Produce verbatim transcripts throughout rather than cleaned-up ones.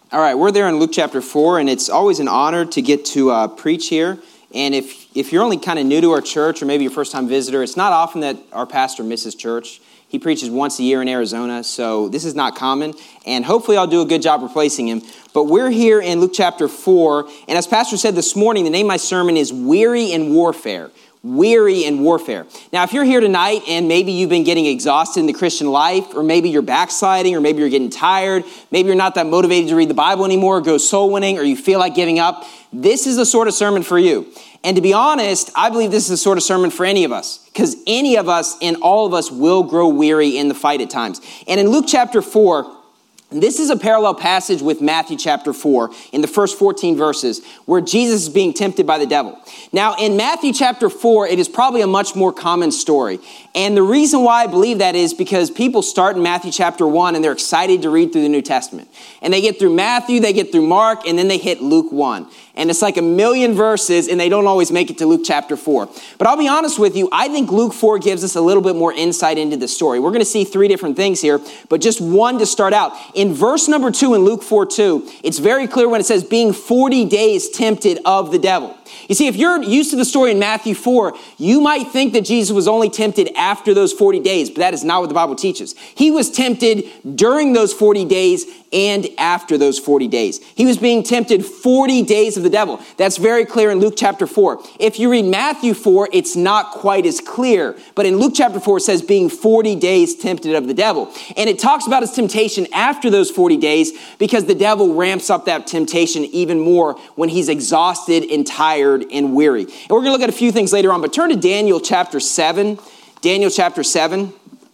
All right, we're there in Luke chapter four, and it's always an honor to get to uh, preach here. And if if you're only kind of new to our church, or maybe your first-time visitor, it's not often that our pastor misses church. He preaches once a year in Arizona, so this is not common. And hopefully I'll do a good job replacing him. But we're here in Luke chapter four, and as Pastor said this morning, the name of my sermon is Weary in Warfare. Weary in warfare. Now, if you're here tonight and maybe you've been getting exhausted in the Christian life, or maybe you're backsliding, or maybe you're getting tired, maybe you're not that motivated to read the Bible anymore, or go soul winning, or you feel like giving up, this is the sort of sermon for you. And to be honest, I believe this is the sort of sermon for any of us, because any of us and all of us will grow weary in the fight at times. And in Luke chapter four, this is a parallel passage with Matthew chapter four in the first fourteen verses where Jesus is being tempted by the devil. Now, in Matthew chapter four, it is probably a much more common story. And the reason why I believe that is because people start in Matthew chapter one and they're excited to read through the New Testament. And they get through Matthew, they get through Mark, and then they hit Luke one. And it's like a million verses, and they don't always make it to Luke chapter four. But I'll be honest with you, I think Luke four gives us a little bit more insight into the story. We're going to see three different things here, but just one to start out. In verse number two in Luke four two, it's very clear when it says, being forty days tempted of the devil. You see, if you're used to the story in Matthew four, you might think that Jesus was only tempted after those forty days, but that is not what the Bible teaches. He was tempted during those forty days and after those forty days. He was being tempted forty days of the devil. That's very clear in Luke chapter four. If you read Matthew four, it's not quite as clear. But in Luke chapter four, it says being forty days tempted of the devil. And it talks about his temptation after those forty days because the devil ramps up that temptation even more when he's exhausted and tired and weary. And we're going to look at a few things later on, but turn to Daniel chapter seven. Daniel chapter seven.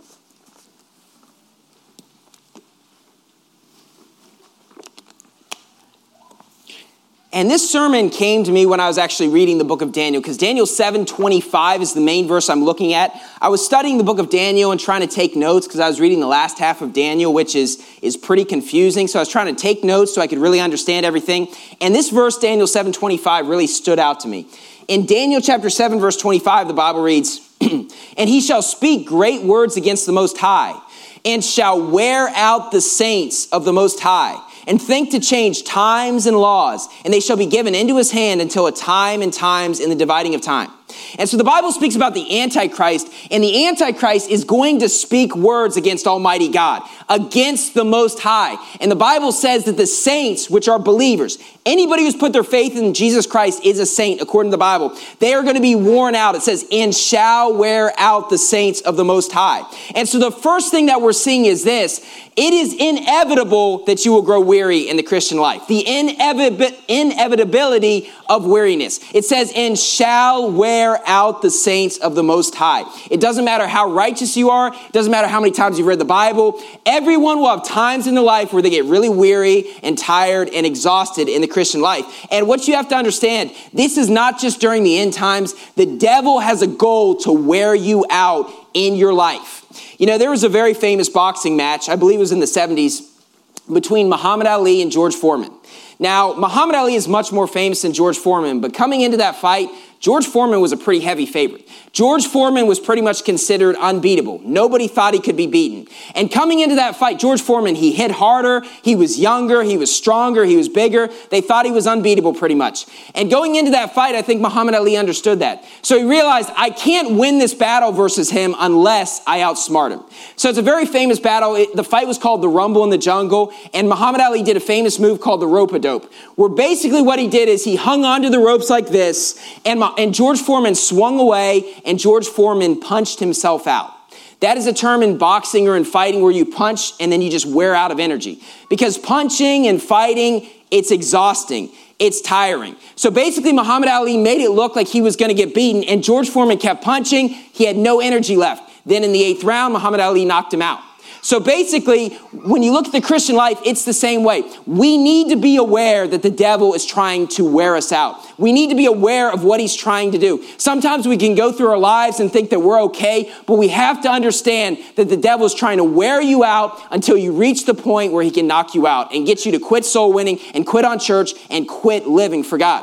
And this sermon came to me when I was actually reading the book of Daniel, because Daniel seven twenty-five is the main verse I'm looking at. I was studying the book of Daniel and trying to take notes because I was reading the last half of Daniel, which is, is pretty confusing. So I was trying to take notes so I could really understand everything. And this verse, Daniel seven twenty-five, really stood out to me. In Daniel chapter seven, verse twenty-five, the Bible reads, and he shall speak great words against the Most High, and shall wear out the saints of the Most High, and think to change times and laws, and they shall be given into his hand until a time and times in the dividing of time. And so the Bible speaks about the Antichrist, and the Antichrist is going to speak words against Almighty God, against the Most High. And the Bible says that the saints, which are believers, anybody who's put their faith in Jesus Christ is a saint, according to the Bible. They are going to be worn out. It says, and shall wear out the saints of the Most High. And so the first thing that we're seeing is this: it is inevitable that you will grow weary in the Christian life. The inevit- inevitability of weariness. It says, and shall wear out the saints of the Most High. It doesn't matter how righteous you are. It doesn't matter how many times you've read the Bible. Everyone will have times in their life where they get really weary and tired and exhausted in the Christian life. And what you have to understand, this is not just during the end times. The devil has a goal to wear you out in your life. You know, there was a very famous boxing match, I believe it was in the seventies, between Muhammad Ali and George Foreman. Now, Muhammad Ali is much more famous than George Foreman, but coming into that fight, George Foreman was a pretty heavy favorite. George Foreman was pretty much considered unbeatable. Nobody thought he could be beaten. And coming into that fight, George Foreman, he hit harder, he was younger, he was stronger, he was bigger. They thought he was unbeatable pretty much. And going into that fight, I think Muhammad Ali understood that. So he realized, I can't win this battle versus him unless I outsmart him. So it's a very famous battle. It, the fight was called the Rumble in the Jungle, and Muhammad Ali did a famous move called the rope-a-dope, where basically what he did is he hung onto the ropes like this, and, and George Foreman swung away, and George Foreman punched himself out. That is a term in boxing or in fighting where you punch and then you just wear out of energy. Because punching and fighting, it's exhausting. It's tiring. So basically, Muhammad Ali made it look like he was going to get beaten, and George Foreman kept punching. He had no energy left. Then in the eighth round, Muhammad Ali knocked him out. So basically, when you look at the Christian life, it's the same way. We need to be aware that the devil is trying to wear us out. We need to be aware of what he's trying to do. Sometimes we can go through our lives and think that we're okay, but we have to understand that the devil is trying to wear you out until you reach the point where he can knock you out and get you to quit soul winning and quit on church and quit living for God.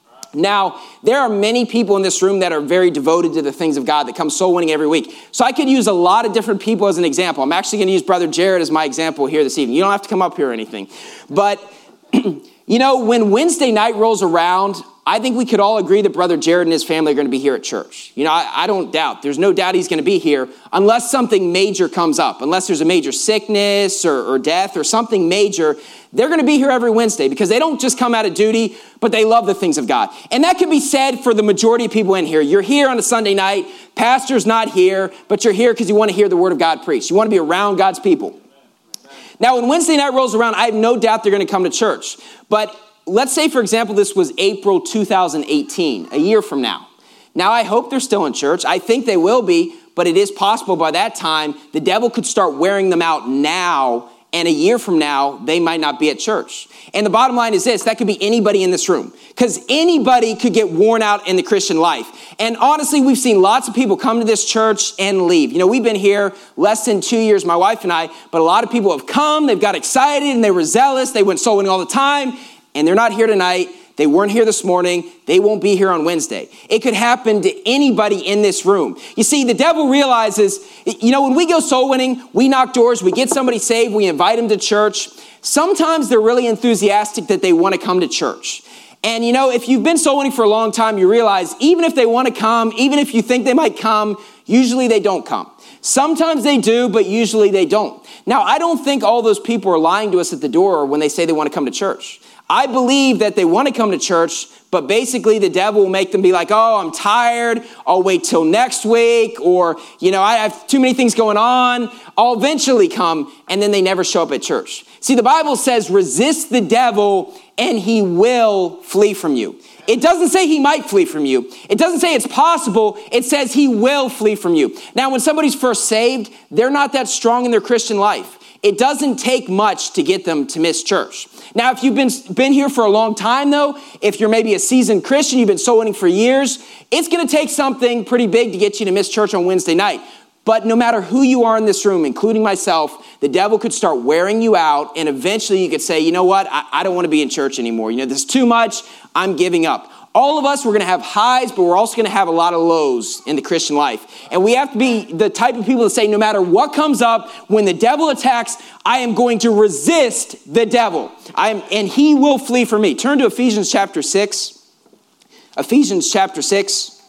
Now, there are many people in this room that are very devoted to the things of God that come soul winning every week. So I could use a lot of different people as an example. I'm actually going to use Brother Jared as my example here this evening. You don't have to come up here or anything. But You know, when Wednesday night rolls around, I think we could all agree that Brother Jared and his family are going to be here at church. You know, I, I don't doubt. There's no doubt he's going to be here unless something major comes up, unless there's a major sickness or, or death or something major. They're going to be here every Wednesday because they don't just come out of duty, but they love the things of God. And that can be said for the majority of people in here. You're here on a Sunday night. Pastor's not here, but you're here because you want to hear the word of God preached. You want to be around God's people. Now, when Wednesday night rolls around, I have no doubt they're going to come to church. But let's say, for example, this was April two thousand eighteen, a year from now. Now, I hope they're still in church. I think they will be, but it is possible by that time the devil could start wearing them out now, and a year from now, they might not be at church. And the bottom line is this, that could be anybody in this room, because anybody could get worn out in the Christian life. And honestly, we've seen lots of people come to this church and leave. You know, we've been here less than two years, my wife and I, but a lot of people have come, they've got excited, and they were zealous, they went soul winning all the time, and they're not here tonight. They weren't here this morning. They won't be here on Wednesday. It could happen to anybody in this room. You see, the devil realizes, you know, when we go soul winning, we knock doors, we get somebody saved, we invite them to church. Sometimes they're really enthusiastic that they want to come to church. And you know, if you've been soul winning for a long time, you realize even if they want to come, even if you think they might come, usually they don't come. Sometimes they do, but usually they don't. Now, I don't think all those people are lying to us at the door when they say they want to come to church. I believe that they want to come to church, but basically the devil will make them be like, oh, I'm tired. I'll wait till next week. Or, you know, I have too many things going on. I'll eventually come. And then they never show up at church. See, the Bible says resist the devil and he will flee from you. It doesn't say he might flee from you. It doesn't say it's possible. It says he will flee from you. Now, when somebody's first saved, they're not that strong in their Christian life. It doesn't take much to get them to miss church. Now, if you've been, been here for a long time, though, if you're maybe a seasoned Christian, you've been soul winning for years, it's going to take something pretty big to get you to miss church on Wednesday night. But no matter who you are in this room, including myself, the devil could start wearing you out, and eventually you could say, you know what, I, I don't want to be in church anymore. You know, this is too much. I'm giving up. All of us, we're going to have highs, but we're also going to have a lot of lows in the Christian life. And we have to be the type of people that say, no matter what comes up, when the devil attacks, I am going to resist the devil. I am, and he will flee from me. Turn to Ephesians chapter six. Ephesians chapter six.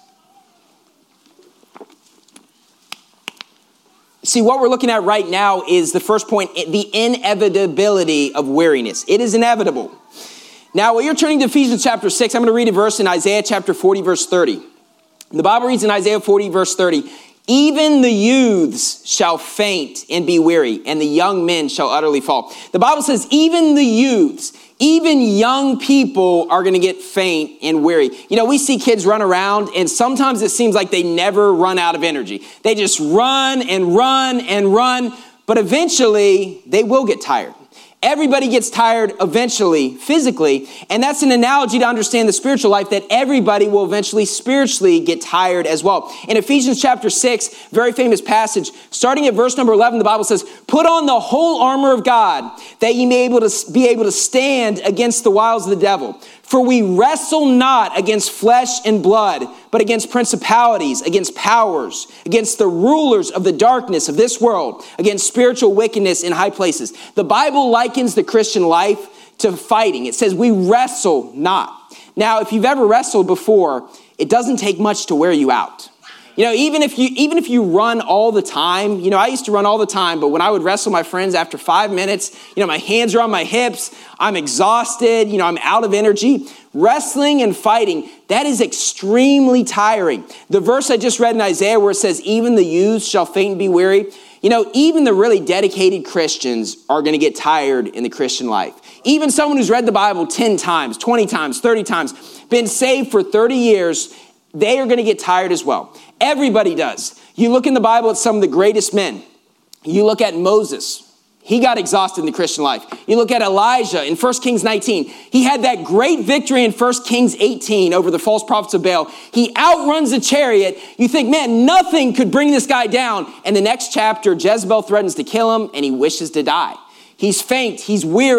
See, what we're looking at right now is the first point, the inevitability of weariness. It is inevitable. Now, while you're turning to Ephesians chapter six, I'm going to read a verse in Isaiah chapter forty, verse thirty. The Bible reads in Isaiah forty, verse thirty, even the youths shall faint and be weary, and the young men shall utterly fall. The Bible says even the youths, even young people are going to get faint and weary. You know, we see kids run around, and sometimes it seems like they never run out of energy. They just run and run and run, but eventually they will get tired. Everybody gets tired eventually, physically, and that's an analogy to understand the spiritual life, that everybody will eventually spiritually get tired as well. In Ephesians chapter six, very famous passage, starting at verse number eleven, the Bible says, put on the whole armor of God, that ye may able to be able to stand against the wiles of the devil. For we wrestle not against flesh and blood, but against principalities, against powers, against the rulers of the darkness of this world, against spiritual wickedness in high places. The Bible likens the Christian life to fighting. It says we wrestle not. Now, if you've ever wrestled before, it doesn't take much to wear you out. You know, even if you even if you run all the time, you know, I used to run all the time, but when I would wrestle my friends after five minutes, you know, my hands are on my hips, I'm exhausted, you know, I'm out of energy. Wrestling and fighting, that is extremely tiring. The verse I just read in Isaiah where it says, even the youths shall faint and be weary, you know, even the really dedicated Christians are going to get tired in the Christian life. Even someone who's read the Bible ten times, twenty times, thirty times, been saved for thirty years, they are going to get tired as well. Everybody does. You look in the Bible at some of the greatest men. You look at Moses. He got exhausted in the Christian life. You look at Elijah in First Kings nineteen. He had that great victory in First Kings eighteen over the false prophets of Baal. He outruns the chariot. You think, man, nothing could bring this guy down. And the next chapter, Jezebel threatens to kill him, and he wishes to die. He's faint. He's weary.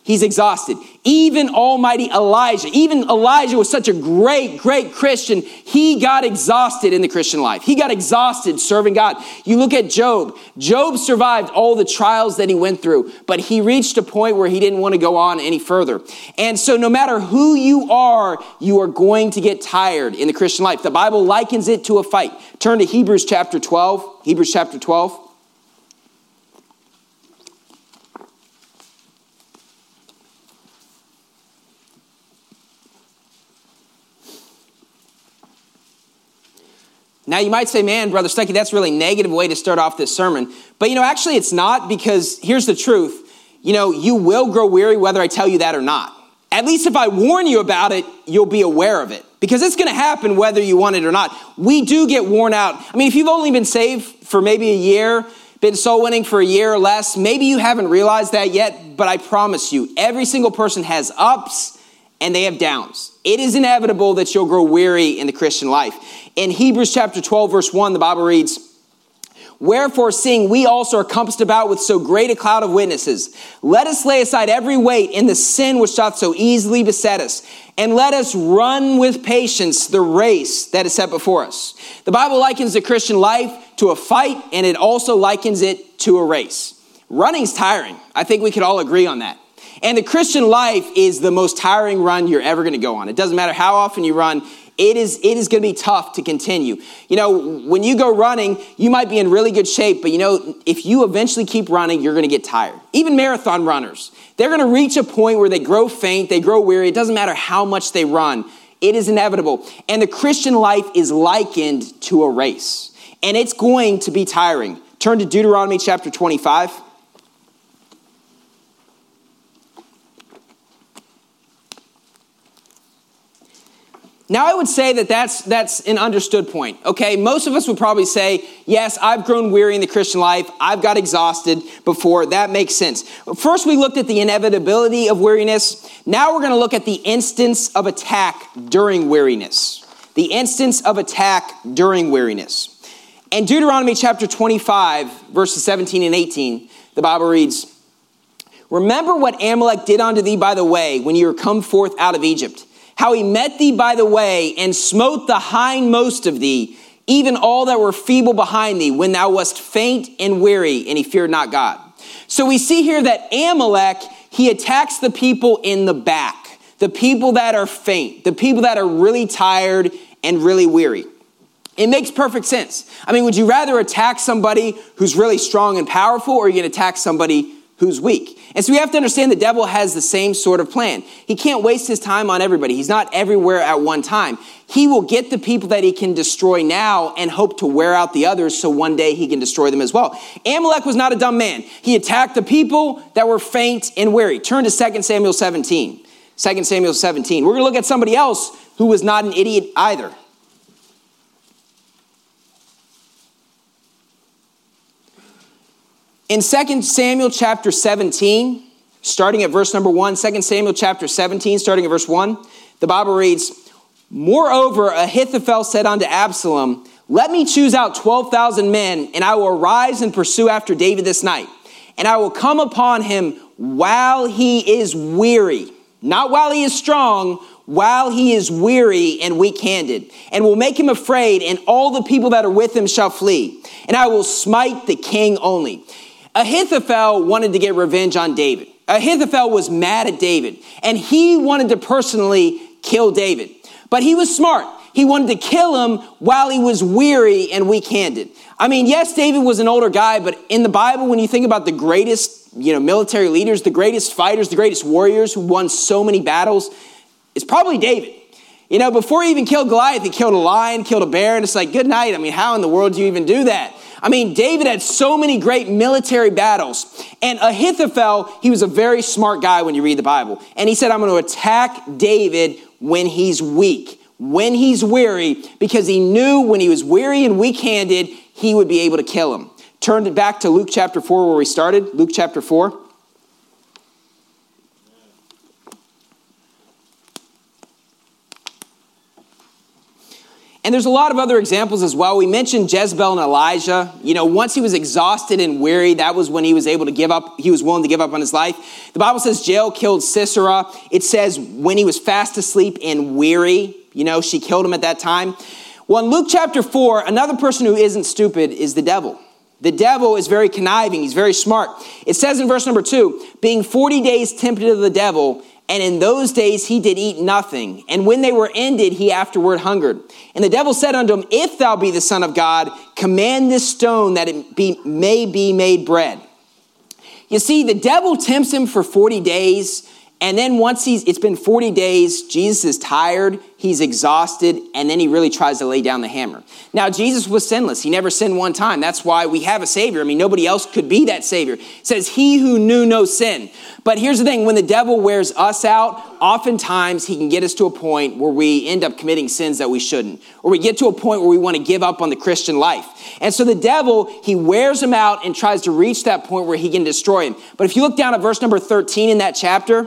He's exhausted. Even Almighty Elijah, even Elijah was such a great, great Christian. He got exhausted in the Christian life. He got exhausted serving God. You look at Job. Job survived all the trials that he went through, but he reached a point where he didn't want to go on any further. And so no matter who you are, you are going to get tired in the Christian life. The Bible likens it to a fight. Turn to Hebrews chapter twelve. Hebrews chapter twelve. Now you might say, man, Brother Stuckey, that's a really negative way to start off this sermon. But you know, actually it's not, because here's the truth. You know, you will grow weary whether I tell you that or not. At least if I warn you about it, you'll be aware of it. Because it's going to happen whether you want it or not. We do get worn out. I mean, if you've only been saved for maybe a year, been soul winning for a year or less, maybe you haven't realized that yet, but I promise you, every single person has ups and they have downs. It is inevitable that you'll grow weary in the Christian life. In Hebrews chapter twelve, verse one, the Bible reads, "Wherefore, seeing we also are compassed about with so great a cloud of witnesses, let us lay aside every weight and the sin which doth so easily beset us, and let us run with patience the race that is set before us." The Bible likens the Christian life to a fight, and it also likens it to a race. Running's tiring. I think we could all agree on that. And the Christian life is the most tiring run you're ever going to go on. It doesn't matter how often you run. It is, it is going to be tough to continue. You know, when you go running, you might be in really good shape, but you know, if you eventually keep running, you're going to get tired. Even marathon runners, they're going to reach a point where they grow faint, they grow weary. It doesn't matter how much they run. It is inevitable. And the Christian life is likened to a race, and it's going to be tiring. Turn to Deuteronomy chapter twenty-five. Now, I would say that that's, that's an understood point, okay? Most of us would probably say, yes, I've grown weary in the Christian life. I've got exhausted before. That makes sense. First, we looked at the inevitability of weariness. Now we're going to look at the instance of attack during weariness. The instance of attack during weariness. In Deuteronomy chapter twenty-five, verses seventeen and eighteen, the Bible reads, "Remember what Amalek did unto thee by the way when you were come forth out of Egypt, how he met thee by the way and smote the hindmost of thee, even all that were feeble behind thee, when thou wast faint and weary, and he feared not God." So we see here that Amalek, he attacks the people in the back, the people that are faint, the people that are really tired and really weary. It makes perfect sense. I mean, would you rather attack somebody who's really strong and powerful, or are you going to attack somebody who's weak? And so we have to understand the devil has the same sort of plan. He can't waste his time on everybody. He's not everywhere at one time. He will get the people that he can destroy now and hope to wear out the others so one day he can destroy them as well. Amalek was not a dumb man. He attacked the people that were faint and weary. Turn to Second Samuel seventeen. Second Samuel seventeen. We're going to look at somebody else who was not an idiot either. In Second Samuel chapter seventeen, starting at verse number one, Second Samuel chapter seventeen, starting at verse one, the Bible reads, "Moreover, Ahithophel said unto Absalom, Let me choose out twelve thousand men, and I will arise and pursue after David this night. And I will come upon him while he is weary," not while he is strong, while he is weary and weak-handed, "and will make him afraid, and all the people that are with him shall flee. And I will smite the king only." Ahithophel wanted to get revenge on David. Ahithophel was mad at David, and he wanted to personally kill David. But he was smart. He wanted to kill him while he was weary and weak-handed. I mean, yes, David was an older guy, but in the Bible, when you think about the greatest, you know, military leaders, the greatest fighters, the greatest warriors who won so many battles, it's probably David. You know, before he even killed Goliath, he killed a lion, killed a bear, and it's like, good night. I mean, how in the world do you even do that? I mean, David had so many great military battles. And Ahithophel, he was a very smart guy when you read the Bible. And he said, I'm going to attack David when he's weak, when he's weary, because he knew when he was weary and weak-handed, he would be able to kill him. Turn it back to Luke chapter four where we started. Luke chapter four. And there's a lot of other examples as well. We mentioned Jezebel and Elijah. You know, once he was exhausted and weary, that was when he was able to give up. He was willing to give up on his life. The Bible says Jael killed Sisera. It says when he was fast asleep and weary, you know, she killed him at that time. Well, in Luke chapter four, another person who isn't stupid is the devil. The devil is very conniving. He's very smart. It says in verse number two, being forty days tempted of the devil, and in those days he did eat nothing. And when they were ended, he afterward hungered. And the devil said unto him, if thou be the Son of God, command this stone that it be, may be made bread. You see, the devil tempts him for forty days. And then once he's, it's been forty days, Jesus is tired, he's exhausted, and then he really tries to lay down the hammer. Now, Jesus was sinless. He never sinned one time. That's why we have a Savior. I mean, nobody else could be that Savior. It says, he who knew no sin. But here's the thing, when the devil wears us out, oftentimes he can get us to a point where we end up committing sins that we shouldn't. Or we get to a point where we want to give up on the Christian life. And so the devil, he wears him out and tries to reach that point where he can destroy him. But if you look down at verse number thirteen in that chapter,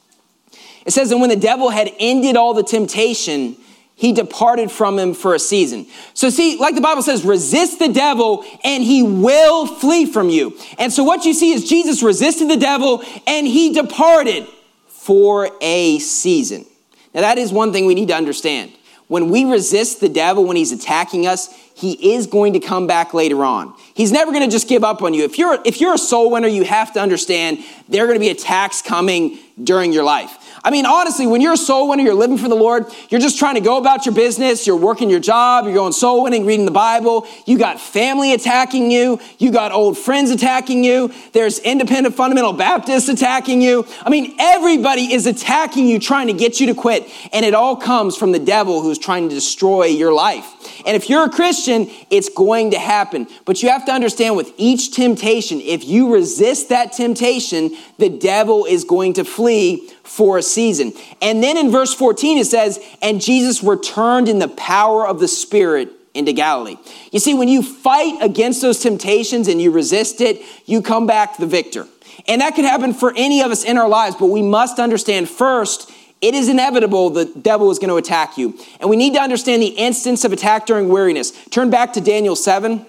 it says, and when the devil had ended all the temptation, he departed from him for a season. So see, like the Bible says, resist the devil and he will flee from you. And so what you see is Jesus resisted the devil and he departed for a season. Now that is one thing we need to understand. When we resist the devil, when he's attacking us, he is going to come back later on. He's never going to just give up on you. If you're, if you're a soul winner, you have to understand there are going to be attacks coming during your life. I mean, honestly, when you're a soul winner, you're living for the Lord, you're just trying to go about your business, you're working your job, you're going soul winning, reading the Bible, you got family attacking you, you got old friends attacking you, there's independent fundamental Baptists attacking you. I mean, everybody is attacking you, trying to get you to quit, and it all comes from the devil who's trying to destroy your life. And if you're a Christian, it's going to happen. But you have to understand with each temptation, if you resist that temptation, the devil is going to flee for a season. And then in verse fourteen, it says, and Jesus returned in the power of the Spirit into Galilee. You see, when you fight against those temptations and you resist it, you come back the victor. And that could happen for any of us in our lives, but we must understand first, it is inevitable the devil is going to attack you. And we need to understand the instance of attack during weariness. Turn back to Daniel seven.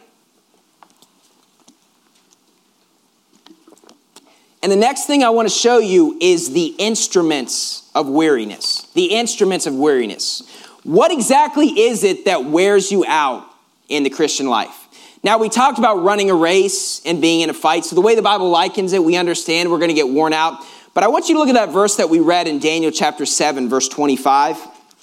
And the next thing I want to show you is the instruments of weariness. The instruments of weariness. What exactly is it that wears you out in the Christian life? Now, we talked about running a race and being in a fight. So the way the Bible likens it, we understand we're going to get worn out. But I want you to look at that verse that we read in Daniel chapter seven, verse twenty-five.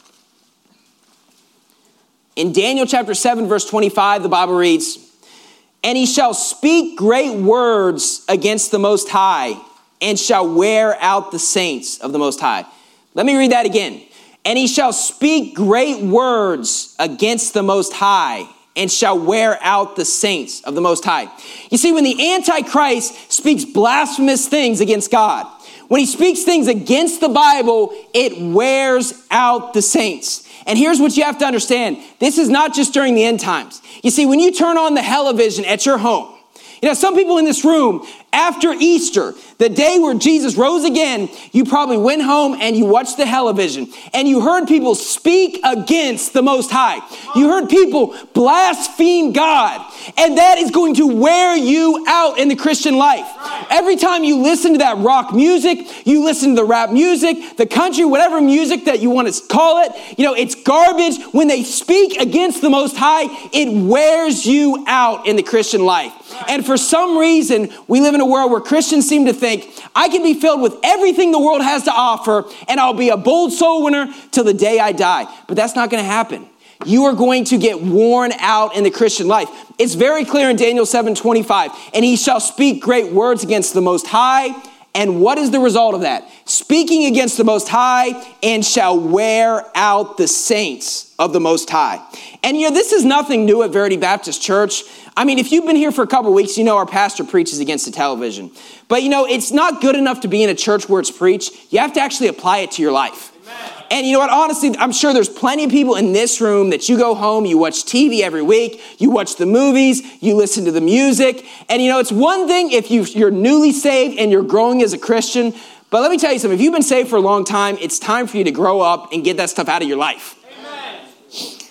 In Daniel chapter seven, verse twenty-five, the Bible reads, and he shall speak great words against the Most High and shall wear out the saints of the Most High. Let me read that again. And he shall speak great words against the Most High and shall wear out the saints of the Most High. You see, when the Antichrist speaks blasphemous things against God, when he speaks things against the Bible, it wears out the saints. And here's what you have to understand. This is not just during the end times. You see, when you turn on the television at your home, you know, some people in this room, after Easter, the day where Jesus rose again, you probably went home and you watched the television and you heard people speak against the Most High. You heard people blaspheme God, and that is going to wear you out in the Christian life. Every time you listen to that rock music, you listen to the rap music, the country, whatever music that you want to call it, you know, it's garbage. When they speak against the Most High, it wears you out in the Christian life. And for some reason, we live in a world where Christians seem to think, I can be filled with everything the world has to offer, and I'll be a bold soul winner till the day I die. But that's not going to happen. You are going to get worn out in the Christian life. It's very clear in Daniel seven twenty-five. And he shall speak great words against the Most High. And what is the result of that? Speaking against the Most High, and shall wear out the saints of the Most High. And you know, this is nothing new at Verity Baptist Church. I mean, if you've been here for a couple of weeks, you know our pastor preaches against the television. But you know, it's not good enough to be in a church where it's preached. You have to actually apply it to your life. Amen. And you know what, honestly, I'm sure there's plenty of people in this room that you go home, you watch T V every week, you watch the movies, you listen to the music. And you know, it's one thing if you, you're newly saved and you're growing as a Christian. But let me tell you something, if you've been saved for a long time, it's time for you to grow up and get that stuff out of your life.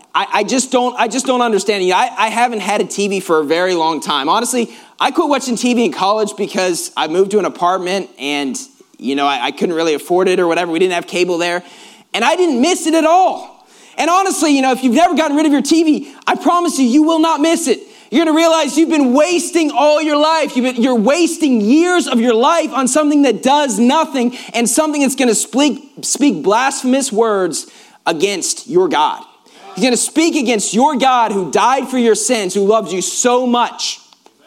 I, I just don't I just don't understand. You know, I, I haven't had a T V for a very long time. Honestly, I quit watching T V in college because I moved to an apartment and, you know, I, I couldn't really afford it or whatever. We didn't have cable there. And I didn't miss it at all. And honestly, you know, if you've never gotten rid of your T V, I promise you, you will not miss it. You're going to realize you've been wasting all your life. You've been, you're wasting years of your life on something that does nothing and something that's going to speak, speak blasphemous words against your God. He's going to speak against your God who died for your sins, who loves you so much.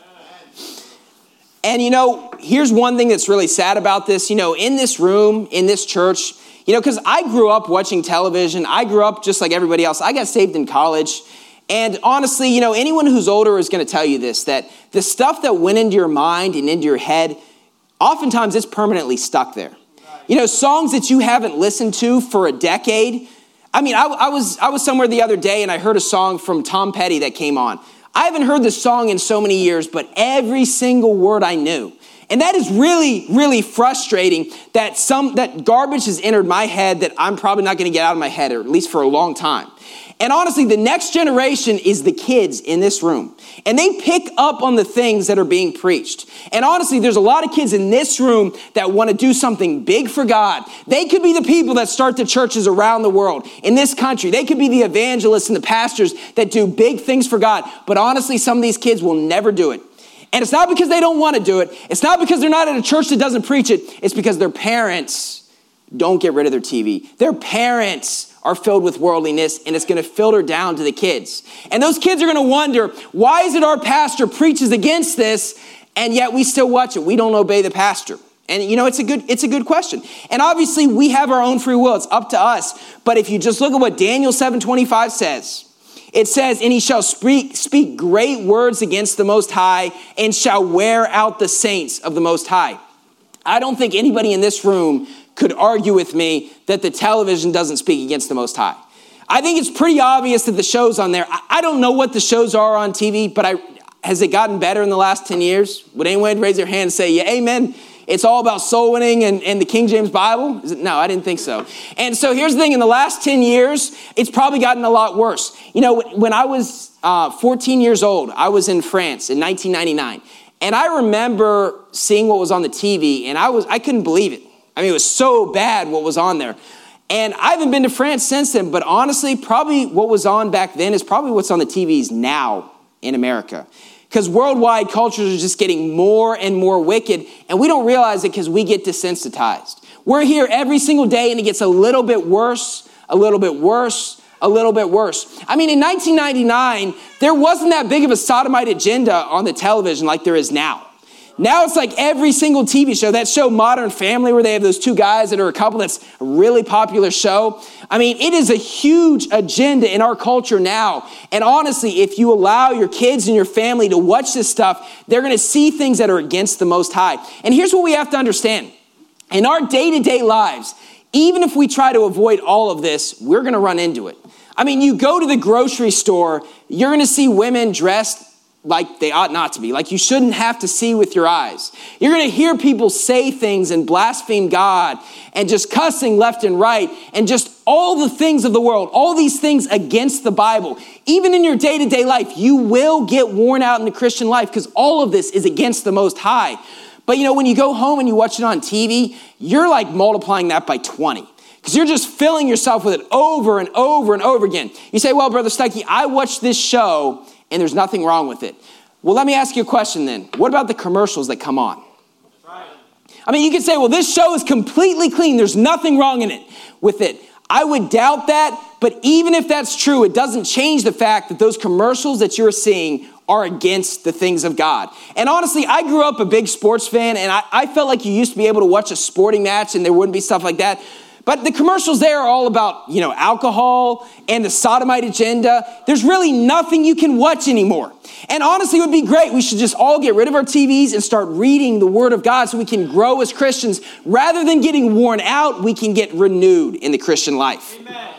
And you know, here's one thing that's really sad about this. You know, in this room, in this church, you know, because I grew up watching television. I grew up just like everybody else. I got saved in college. And honestly, you know, anyone who's older is going to tell you this, that the stuff that went into your mind and into your head, oftentimes it's permanently stuck there. You know, songs that you haven't listened to for a decade. I mean, I, I was I was somewhere the other day and I heard a song from Tom Petty that came on. I haven't heard this song in so many years, but every single word I knew. And that is really, really frustrating that some that garbage has entered my head that I'm probably not going to get out of my head, or at least for a long time. And honestly, the next generation is the kids in this room. And they pick up on the things that are being preached. And honestly, there's a lot of kids in this room that want to do something big for God. They could be the people that start the churches around the world, in this country. They could be the evangelists and the pastors that do big things for God. But honestly, some of these kids will never do it. And it's not because they don't want to do it. It's not because they're not at a church that doesn't preach it. It's because their parents don't get rid of their T V. Their parents are filled with worldliness, and it's going to filter down to the kids. And those kids are going to wonder, why is it our pastor preaches against this, and yet we still watch it? We don't obey the pastor. And you know, it's a good it's a good question. And obviously, we have our own free will. It's up to us. But if you just look at what Daniel seven twenty-five says, it says, and he shall speak, speak great words against the Most High and shall wear out the saints of the Most High. I don't think anybody in this room could argue with me that the television doesn't speak against the Most High. I think it's pretty obvious that the shows on there, I don't know what the shows are on T V, but I, has it gotten better in the last ten years? Would anyone raise their hand and say, yeah, amen, it's all about soul winning and, and the King James Bible? Is it? No, I didn't think so. And so here's the thing, in the last ten years, it's probably gotten a lot worse. You know, when I was uh, fourteen years old, I was in France in nineteen ninety-nine. And I remember seeing what was on the T V, and I was I couldn't believe it. I mean, it was so bad what was on there. And I haven't been to France since then, but honestly, probably what was on back then is probably what's on the T Vs now in America. Because worldwide cultures are just getting more and more wicked, and we don't realize it because we get desensitized. We're here every single day, and it gets a little bit worse, a little bit worse, a little bit worse. I mean, in nineteen ninety-nine, there wasn't that big of a sodomite agenda on the television like there is now. Now it's like every single T V show, that show Modern Family where they have those two guys that are a couple, that's a really popular show. I mean, it is a huge agenda in our culture now. And honestly, if you allow your kids and your family to watch this stuff, they're going to see things that are against the Most High. And here's what we have to understand. In our day-to-day lives, even if we try to avoid all of this, we're going to run into it. I mean, you go to the grocery store, you're going to see women dressed like they ought not to be, like you shouldn't have to see with your eyes. You're going to hear people say things and blaspheme God and just cussing left and right and just all the things of the world, all these things against the Bible. Even in your day-to-day life, you will get worn out in the Christian life because all of this is against the Most High. But you know, when you go home and you watch it on T V, you're like multiplying that by twenty. Because you're just filling yourself with it over and over and over again. You say, well, Brother Stuckey, I watched this show and there's nothing wrong with it. Well, let me ask you a question then. What about the commercials that come on? That's right. I mean, you could say, well, this show is completely clean. There's nothing wrong in it with it. I would doubt that, but even if that's true, it doesn't change the fact that those commercials that you're seeing are against the things of God. And honestly, I grew up a big sports fan, and I, I felt like you used to be able to watch a sporting match and there wouldn't be stuff like that. But the commercials there are all about, you know, alcohol and the sodomite agenda. There's really nothing you can watch anymore. And honestly, it would be great. We should just all get rid of our T Vs and start reading the Word of God so we can grow as Christians. Rather than getting worn out, we can get renewed in the Christian life. Amen.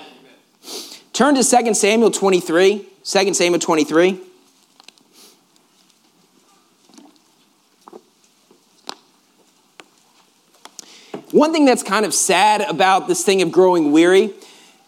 Turn to Second Samuel twenty-three. Second Samuel twenty-three. One thing that's kind of sad about this thing of growing weary,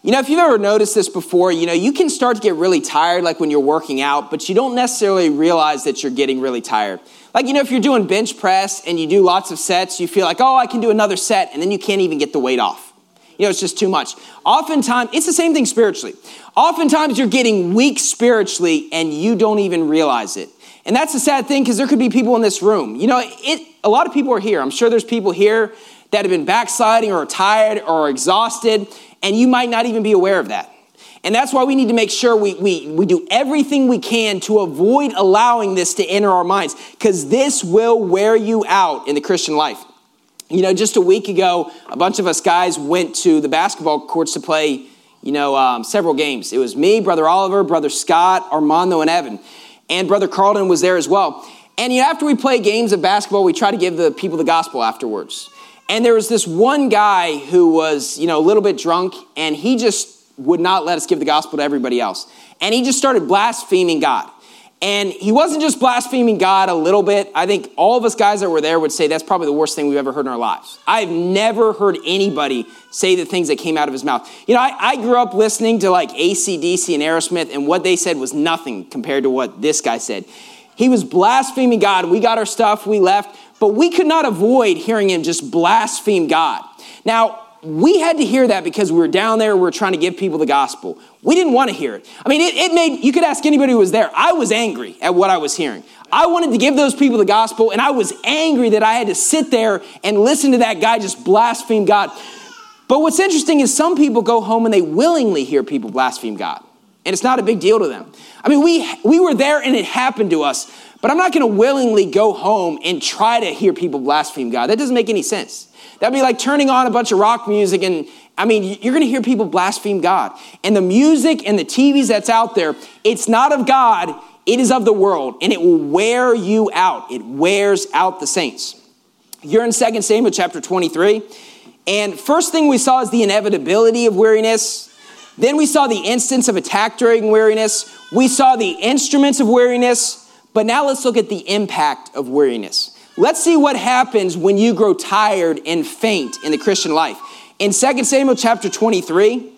You know, if you've ever noticed this before, you know, you can start to get really tired like when you're working out, but you don't necessarily realize that you're getting really tired. Like, you know, if you're doing bench press and you do lots of sets, you feel like, oh, I can do another set, and then you can't even get the weight off. You know, it's just too much. Oftentimes, it's the same thing spiritually. Oftentimes, you're getting weak spiritually, and you don't even realize it. And that's a sad thing, because there could be people in this room. You know, it. a lot of people are here. I'm sure there's people here that have been backsliding or tired or exhausted, and you might not even be aware of that. And that's why we need to make sure we, we, we do everything we can to avoid allowing this to enter our minds, because this will wear you out in the Christian life. You know, just a week ago, a bunch of us guys went to the basketball courts to play, you know, um, several games. It was me, Brother Oliver, Brother Scott, Armando, and Evan. And Brother Carlton was there as well. And you know, after we play games of basketball, we try to give the people the gospel afterwards. And there was this one guy who was, you know, a little bit drunk, and he just would not let us give the gospel to everybody else. And he just started blaspheming God. And he wasn't just blaspheming God a little bit. I think all of us guys that were there would say that's probably the worst thing we've ever heard in our lives. I've never heard anybody say the things that came out of his mouth. You know, I, I grew up listening to like A C D C and Aerosmith, and what they said was nothing compared to what this guy said. He was blaspheming God. We got our stuff, we left, but we could not avoid hearing him just blaspheme God. Now, we had to hear that because we were down there, we were trying to give people the gospel. We didn't want to hear it. I mean, it, it made, you could ask anybody who was there. I was angry at what I was hearing. I wanted to give those people the gospel, and I was angry that I had to sit there and listen to that guy just blaspheme God. But what's interesting is some people go home and they willingly hear people blaspheme God. And it's not a big deal to them. I mean, we we were there and it happened to us, but I'm not going to willingly go home and try to hear people blaspheme God. That doesn't make any sense. That'd be like turning on a bunch of rock music, and I mean, you're going to hear people blaspheme God. And the music and the T Vs that's out there, it's not of God, it is of the world, and it will wear you out. It wears out the saints. You're in Second Samuel chapter twenty-three, and first thing we saw is the inevitability of weariness. Then we saw the instance of attack during weariness. We saw the instruments of weariness, but now let's look at the impact of weariness. Let's see what happens when you grow tired and faint in the Christian life. In Second Samuel chapter twenty-three,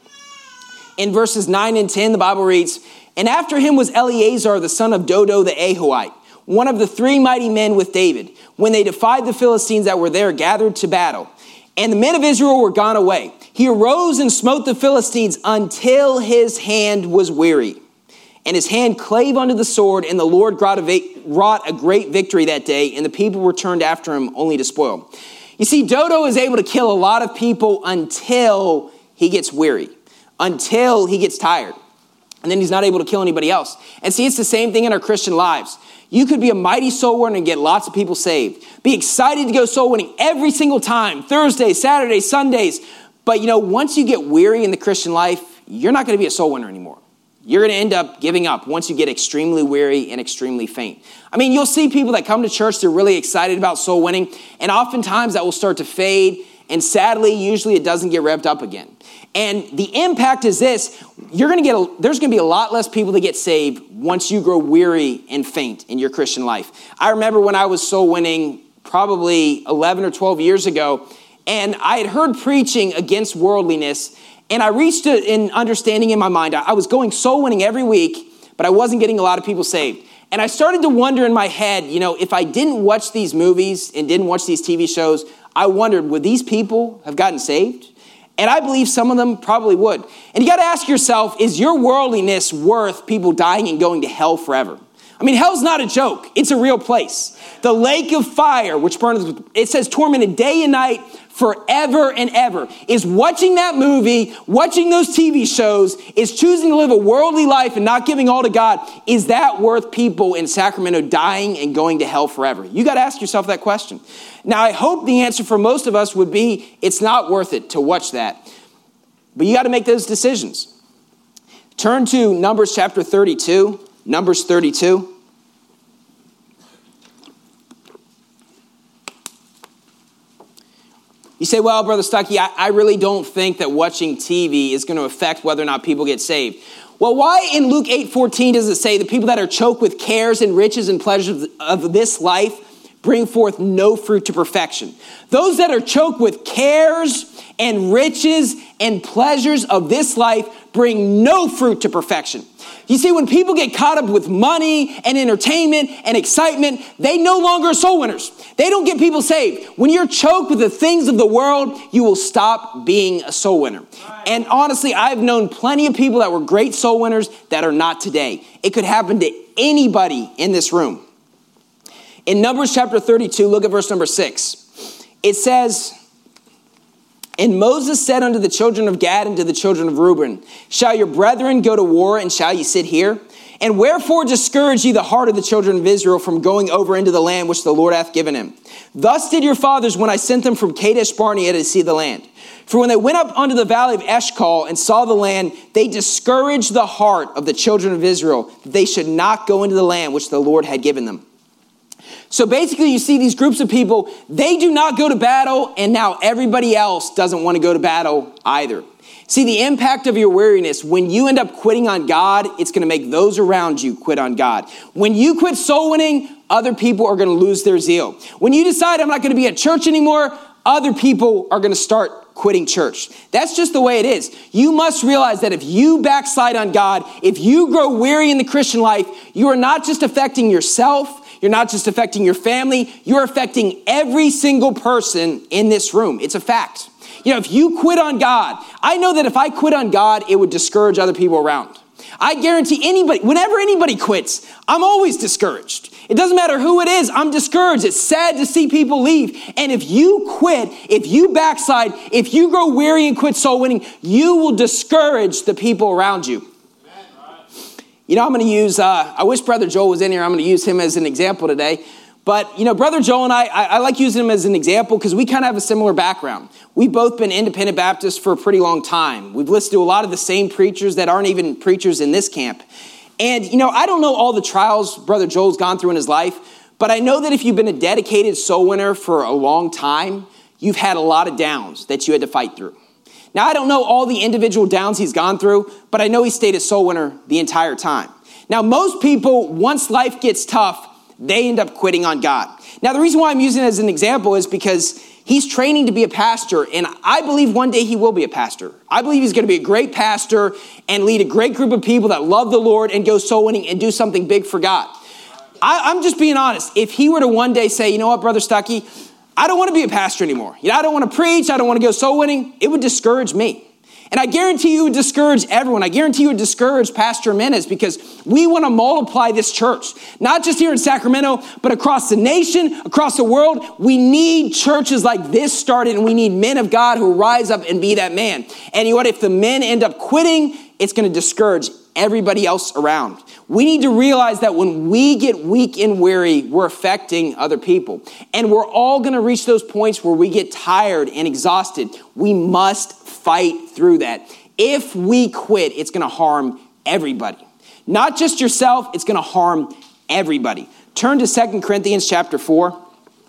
in verses nine and ten, the Bible reads, "And after him was Eleazar, the son of Dodo the Ahohite, one of the three mighty men with David, when they defied the Philistines that were there gathered to battle. And the men of Israel were gone away. He arose and smote the Philistines until his hand was weary. And his hand clave unto the sword, and the Lord wrought a great victory that day, and the people returned after him only to spoil." You see, Dodo is able to kill a lot of people until he gets weary, until he gets tired. And then he's not able to kill anybody else. And see, it's the same thing in our Christian lives. You could be a mighty soul winner and get lots of people saved. Be excited to go soul winning every single time, Thursdays, Saturdays, Sundays. But you know, once you get weary in the Christian life, you're not going to be a soul winner anymore. You're going to end up giving up once you get extremely weary and extremely faint. I mean, you'll see people that come to church, they're really excited about soul winning, and oftentimes that will start to fade, and sadly, usually it doesn't get revved up again. And the impact is this: you're going to get a, there's going to be a lot less people that get saved once you grow weary and faint in your Christian life. I remember when I was soul winning probably eleven or twelve years ago, and I had heard preaching against worldliness. And I reached an understanding in my mind. I was going soul winning every week, but I wasn't getting a lot of people saved. And I started to wonder in my head, you know, if I didn't watch these movies and didn't watch these T V shows, I wondered, would these people have gotten saved? And I believe some of them probably would. And you got to ask yourself, is your worldliness worth people dying and going to hell forever? I mean, hell's not a joke. It's a real place. The lake of fire, which burns, it says tormented day and night forever and ever. Is watching that movie, watching those T V shows, is choosing to live a worldly life and not giving all to God, is that worth people in Sacramento dying and going to hell forever? You got to ask yourself that question. Now, I hope the answer for most of us would be, it's not worth it to watch that. But you got to make those decisions. Turn to Numbers chapter thirty-two. Numbers thirty-two. You say, well, Brother Stuckey, I, I really don't think that watching T V is going to affect whether or not people get saved. Well, why in Luke eight fourteen does it say the people that are choked with cares and riches and pleasures of this life bring forth no fruit to perfection? Those that are choked with cares and riches and pleasures of this life bring no fruit to perfection. You see, when people get caught up with money and entertainment and excitement, they no longer are soul winners. They don't get people saved. When you're choked with the things of the world, you will stop being a soul winner. And honestly, I've known plenty of people that were great soul winners that are not today. It could happen to anybody in this room. In Numbers chapter thirty-two, look at verse number six. It says, "And Moses said unto the children of Gad and to the children of Reuben, Shall your brethren go to war, and shall ye sit here? And wherefore discourage ye the heart of the children of Israel from going over into the land which the Lord hath given him? Thus did your fathers when I sent them from Kadesh Barnea to see the land. For when they went up unto the valley of Eshcol and saw the land, they discouraged the heart of the children of Israel, that they should not go into the land which the Lord had given them." So basically, you see these groups of people, they do not go to battle, and now everybody else doesn't want to go to battle either. See, the impact of your weariness, when you end up quitting on God, it's going to make those around you quit on God. When you quit soul winning, other people are going to lose their zeal. When you decide, I'm not going to be at church anymore, other people are going to start quitting church. That's just the way it is. You must realize that if you backslide on God, if you grow weary in the Christian life, you are not just affecting yourself, you're not just affecting your family, you're affecting every single person in this room. It's a fact. You know, if you quit on God, I know that if I quit on God, it would discourage other people around. I guarantee anybody, whenever anybody quits, I'm always discouraged. It doesn't matter who it is, I'm discouraged. It's sad to see people leave. And if you quit, if you backslide, if you grow weary and quit soul winning, you will discourage the people around you. You know, I'm going to use, uh, I wish Brother Joel was in here. I'm going to use him as an example today. But, you know, Brother Joel and I, I, I like using him as an example because we kind of have a similar background. We've both been independent Baptists for a pretty long time. We've listened to a lot of the same preachers that aren't even preachers in this camp. And, you know, I don't know all the trials Brother Joel's gone through in his life, but I know that if you've been a dedicated soul winner for a long time, you've had a lot of downs that you had to fight through. Now, I don't know all the individual downs he's gone through, but I know he stayed a soul winner the entire time. Now, most people, once life gets tough, they end up quitting on God. Now, the reason why I'm using it as an example is because he's training to be a pastor, and I believe one day he will be a pastor. I believe he's going to be a great pastor and lead a great group of people that love the Lord and go soul winning and do something big for God. I, I'm just being honest. If he were to one day say, you know what, Brother Stuckey, I don't want to be a pastor anymore. You know, I don't want to preach. I don't want to go soul winning. It would discourage me. And I guarantee you would discourage everyone. I guarantee you would discourage Pastor Jimenez because we want to multiply this church. Not just here in Sacramento, but across the nation, across the world. We need churches like this started, and we need men of God who rise up and be that man. And you know what? If the men end up quitting, it's going to discourage everybody else around. We need to realize that when we get weak and weary, we're affecting other people. And we're all going to reach those points where we get tired and exhausted. We must fight through that. If we quit, it's going to harm everybody. Not just yourself, it's going to harm everybody. Turn to Second Corinthians chapter four.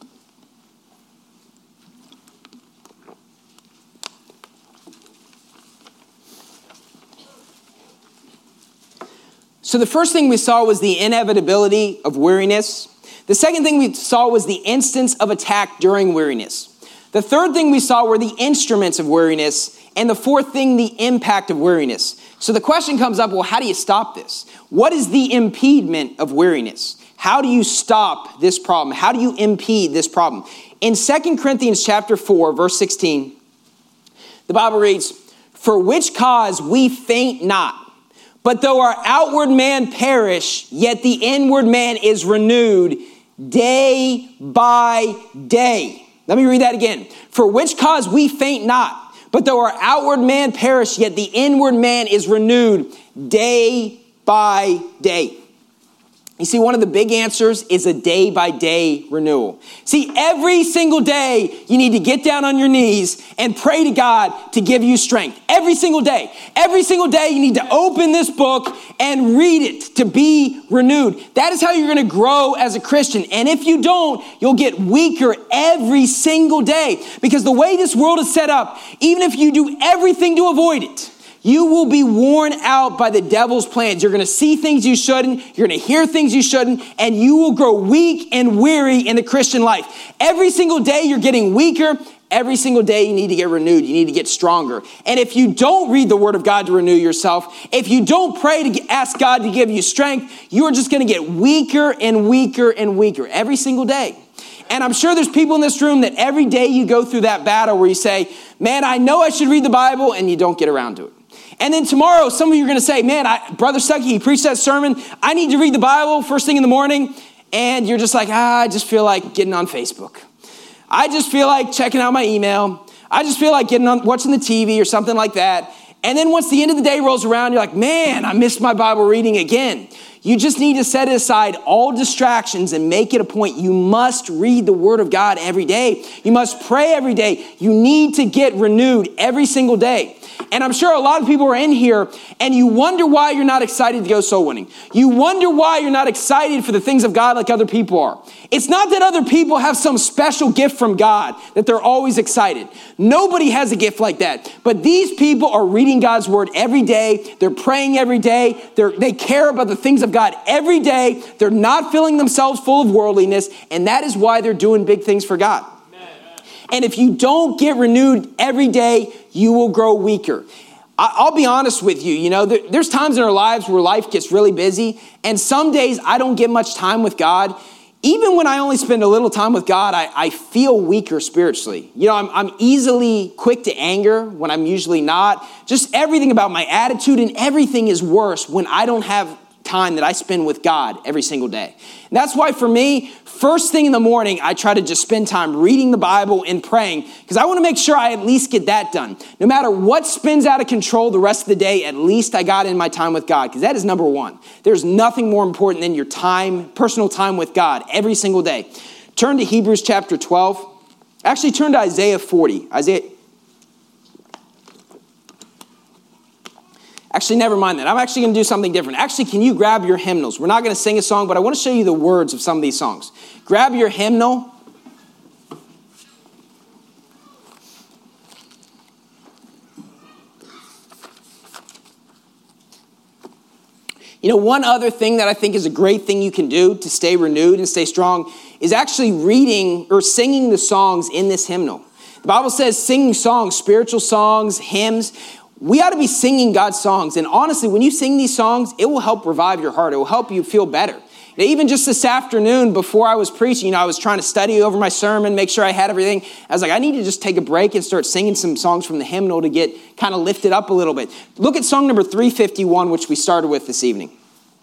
So the first thing we saw was the inevitability of weariness. The second thing we saw was the instance of attack during weariness. The third thing we saw were the instruments of weariness. And the fourth thing, the impact of weariness. So the question comes up, well, how do you stop this? What is the impediment of weariness? How do you stop this problem? How do you impede this problem? In Second Corinthians chapter four, verse sixteen, the Bible reads, "For which cause we faint not, but though our outward man perish, yet the inward man is renewed day by day." Let me read that again. "For which cause we faint not, but though our outward man perish, yet the inward man is renewed day by day." You see, one of the big answers is a day-by-day renewal. See, every single day, you need to get down on your knees and pray to God to give you strength. Every single day. Every single day, you need to open this book and read it to be renewed. That is how you're going to grow as a Christian. And if you don't, you'll get weaker every single day. Because the way this world is set up, even if you do everything to avoid it, you will be worn out by the devil's plans. You're going to see things you shouldn't. You're going to hear things you shouldn't. And you will grow weak and weary in the Christian life. Every single day you're getting weaker. Every single day you need to get renewed. You need to get stronger. And if you don't read the word of God to renew yourself, if you don't pray to ask God to give you strength, you are just going to get weaker and weaker and weaker every single day. And I'm sure there's people in this room that every day you go through that battle where you say, man, I know I should read the Bible, and you don't get around to it. And then tomorrow, some of you are going to say, man, I, Brother Stuckey, he preached that sermon. I need to read the Bible first thing in the morning. And you're just like, ah, I just feel like getting on Facebook. I just feel like checking out my email. I just feel like getting on, watching the T V or something like that. And then once the end of the day rolls around, you're like, man, I missed my Bible reading again. You just need to set aside all distractions and make it a point. You must read the Word of God every day. You must pray every day. You need to get renewed every single day. And I'm sure a lot of people are in here and you wonder why you're not excited to go soul winning. You wonder why you're not excited for the things of God like other people are. It's not that other people have some special gift from God that they're always excited. Nobody has a gift like that. But these people are reading God's word every day. They're praying every day. They're, they care about the things of God every day. They're not filling themselves full of worldliness. And that is why they're doing big things for God. And if you don't get renewed every day, you will grow weaker. I'll be honest with you, you know, there's times in our lives where life gets really busy, and some days I don't get much time with God. Even when I only spend a little time with God, I, I feel weaker spiritually. You know, I'm, I'm easily quick to anger when I'm usually not. Just everything about my attitude and everything is worse when I don't have time that I spend with God every single day. And that's why for me, first thing in the morning, I try to just spend time reading the Bible and praying because I want to make sure I at least get that done. No matter what spins out of control the rest of the day, at least I got in my time with God because that is number one. There's nothing more important than your time, personal time with God every single day. Turn to Hebrews chapter twelve. Actually, turn to Isaiah forty. Isaiah. Actually, never mind that. I'm actually going to do something different. Actually, can you grab your hymnals? We're not going to sing a song, but I want to show you the words of some of these songs. Grab your hymnal. You know, one other thing that I think is a great thing you can do to stay renewed and stay strong is actually reading or singing the songs in this hymnal. The Bible says singing songs, spiritual songs, hymns. We ought to be singing God's songs. And honestly, when you sing these songs, it will help revive your heart. It will help you feel better. Now, even just this afternoon before I was preaching, you know, I was trying to study over my sermon, make sure I had everything. I was like, I need to just take a break and start singing some songs from the hymnal to get kind of lifted up a little bit. Look at song number three fifty-one, which we started with this evening.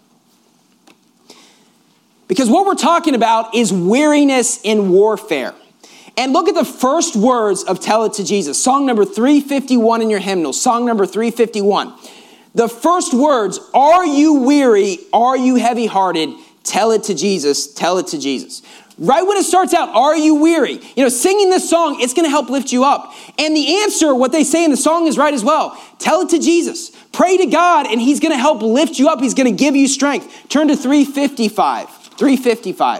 Because what we're talking about is weariness in warfare. And look at the first words of Tell It to Jesus. Song number three fifty-one in your hymnal. Song number three fifty-one. The first words, are you weary? Are you heavy-hearted? Tell it to Jesus. Tell it to Jesus. Right when it starts out, are you weary? You know, singing this song, it's going to help lift you up. And the answer, what they say in the song is right as well. Tell it to Jesus. Pray to God, and he's going to help lift you up. He's going to give you strength. Turn to three fifty-five. three fifty-five.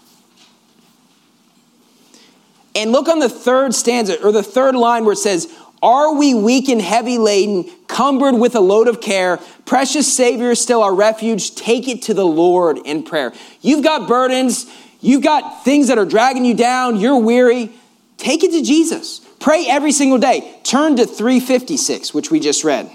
And look on the third stanza, or the third line where it says, are we weak and heavy laden, cumbered with a load of care? Precious Savior is still our refuge. Take it to the Lord in prayer. You've got burdens. You've got things that are dragging you down. You're weary. Take it to Jesus. Pray every single day. Turn to three fifty-six, which we just read.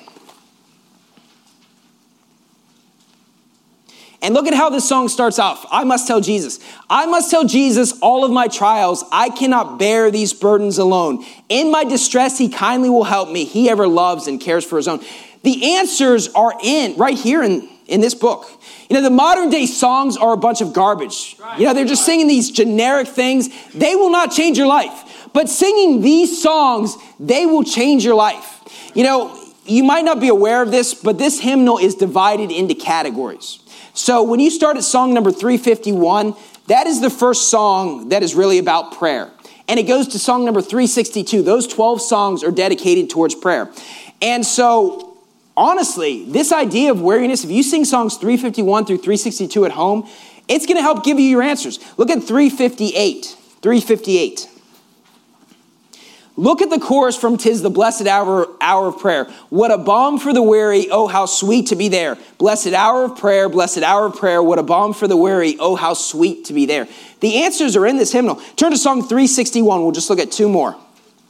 And look at how this song starts off. I must tell Jesus. I must tell Jesus all of my trials. I cannot bear these burdens alone. In my distress, he kindly will help me. He ever loves and cares for his own. The answers are in right here in, in this book. You know, the modern day songs are a bunch of garbage. You know, they're just singing these generic things. They will not change your life. But singing these songs, they will change your life. You know, you might not be aware of this, but this hymnal is divided into categories. So when you start at song number three fifty-one, that is the first song that is really about prayer. And it goes to song number three sixty-two. Those twelve songs are dedicated towards prayer. And so, honestly, this idea of weariness, if you sing songs three fifty-one through three sixty-two at home, it's going to help give you your answers. Look at three fifty-eight. three fifty-eight. Look at the chorus from "'Tis the Blessed Hour, Hour of Prayer." What a balm for the weary, oh how sweet to be there. Blessed hour of prayer, blessed hour of prayer. What a balm for the weary, oh how sweet to be there. The answers are in this hymnal. Turn to song three sixty-one. We'll just look at two more.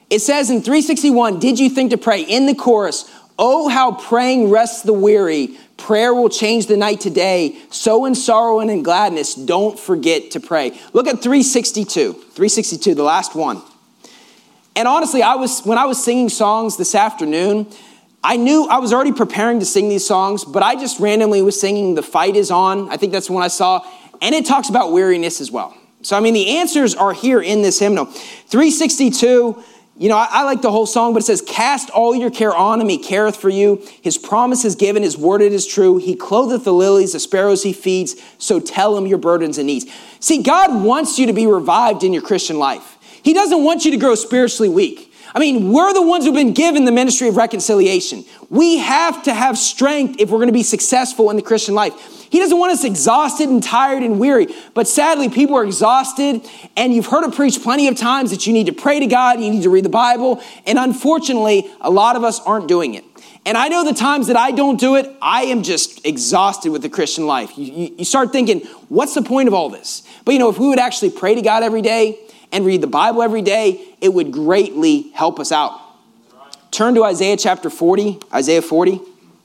It says in three sixty-one, did you think to pray? In the chorus, oh, how praying rests the weary. Prayer will change the night to day. So in sorrow and in gladness, don't forget to pray. Look at three sixty-two, three sixty-two, the last one. And honestly, I was when I was singing songs this afternoon, I knew I was already preparing to sing these songs, but I just randomly was singing The Fight Is On. I think that's the one I saw. And it talks about weariness as well. So, I mean, the answers are here in this hymnal. three sixty-two, you know, I, I like the whole song, but it says, cast all your care on him, he careth for you. His promise is given, his word it is true. He clotheth the lilies, the sparrows he feeds. So tell him your burdens and needs. See, God wants you to be revived in your Christian life. He doesn't want you to grow spiritually weak. I mean, we're the ones who've been given the ministry of reconciliation. We have to have strength if we're going to be successful in the Christian life. He doesn't want us exhausted and tired and weary. But sadly, people are exhausted, and you've heard it preached plenty of times that you need to pray to God, you need to read the Bible, and unfortunately, a lot of us aren't doing it. And I know the times that I don't do it, I am just exhausted with the Christian life. You, you, you start thinking, what's the point of all this? But you know, if we would actually pray to God every day and read the Bible every day, it would greatly help us out. Turn to Isaiah chapter forty, Isaiah forty.